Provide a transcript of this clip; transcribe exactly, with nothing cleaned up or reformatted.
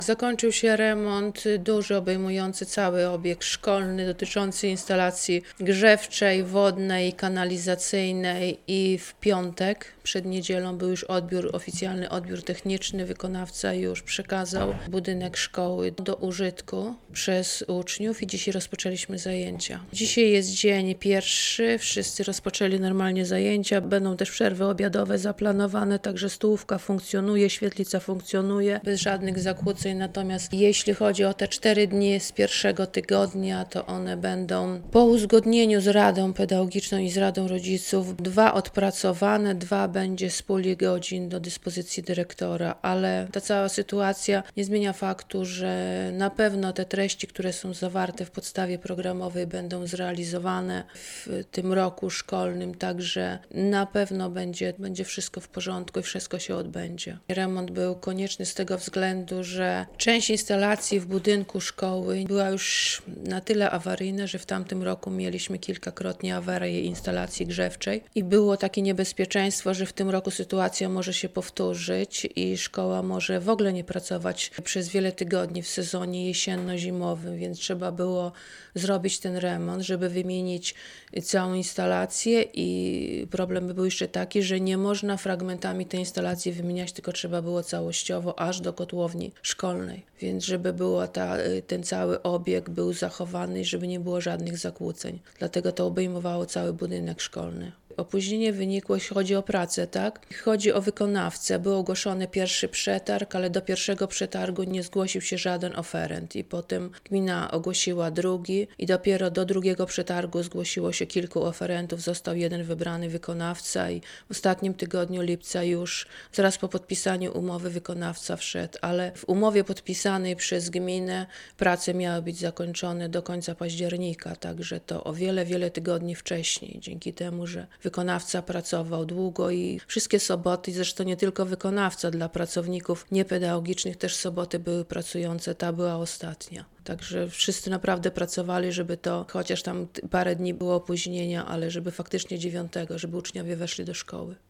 Zakończył się remont duży, obejmujący cały obiekt szkolny, dotyczący instalacji grzewczej, wodnej, kanalizacyjnej i w piątek przed niedzielą był już odbiór, oficjalny odbiór techniczny. Wykonawca już przekazał budynek szkoły do użytku przez uczniów i dzisiaj rozpoczęliśmy zajęcia. Dzisiaj jest dzień pierwszy, wszyscy rozpoczęli normalnie zajęcia, będą też przerwy obiadowe zaplanowane, także stołówka funkcjonuje, świetlica funkcjonuje bez żadnych zakłóceń. Natomiast jeśli chodzi o te cztery dni z pierwszego tygodnia, to one będą po uzgodnieniu z Radą Pedagogiczną i z Radą Rodziców, dwa odpracowane, dwa będzie z puli godzin do dyspozycji dyrektora, ale ta cała sytuacja nie zmienia faktu, że na pewno te treści, które są zawarte w podstawie programowej, będą zrealizowane w tym roku szkolnym, także na pewno będzie, będzie wszystko w porządku i wszystko się odbędzie. Remont był konieczny z tego względu, że część instalacji w budynku szkoły była już na tyle awaryjna, że w tamtym roku mieliśmy kilkakrotnie awarię instalacji grzewczej i było takie niebezpieczeństwo, że w tym roku sytuacja może się powtórzyć i szkoła może w ogóle nie pracować przez wiele tygodni w sezonie jesienno-zimowym, więc trzeba było zrobić ten remont, żeby wymienić całą instalację i problem był jeszcze taki, że nie można fragmentami tej instalacji wymieniać, tylko trzeba było całościowo aż do kotłowni szkolnej, więc żeby było ta, ten cały obiekt był zachowany i żeby nie było żadnych zakłóceń. Dlatego to obejmowało cały budynek szkolny. Opóźnienie wynikło, jeśli chodzi o pracę, tak? Chodzi o wykonawcę. Był ogłoszony pierwszy przetarg, ale do pierwszego przetargu nie zgłosił się żaden oferent i potem gmina ogłosiła drugi i dopiero do drugiego przetargu zgłosiło się kilku oferentów. Został jeden wybrany wykonawca i w ostatnim tygodniu lipca już, zaraz po podpisaniu umowy, wykonawca wszedł, ale w umowie podpisanej przez gminę prace miały być zakończone do końca października, także to o wiele, wiele tygodni wcześniej, dzięki temu, że wykonawca pracował długo i wszystkie soboty, zresztą nie tylko wykonawca, dla pracowników niepedagogicznych też soboty były pracujące, ta była ostatnia. Także wszyscy naprawdę pracowali, żeby to, chociaż tam parę dni było opóźnienia, ale żeby faktycznie dziewiątego, żeby uczniowie weszli do szkoły.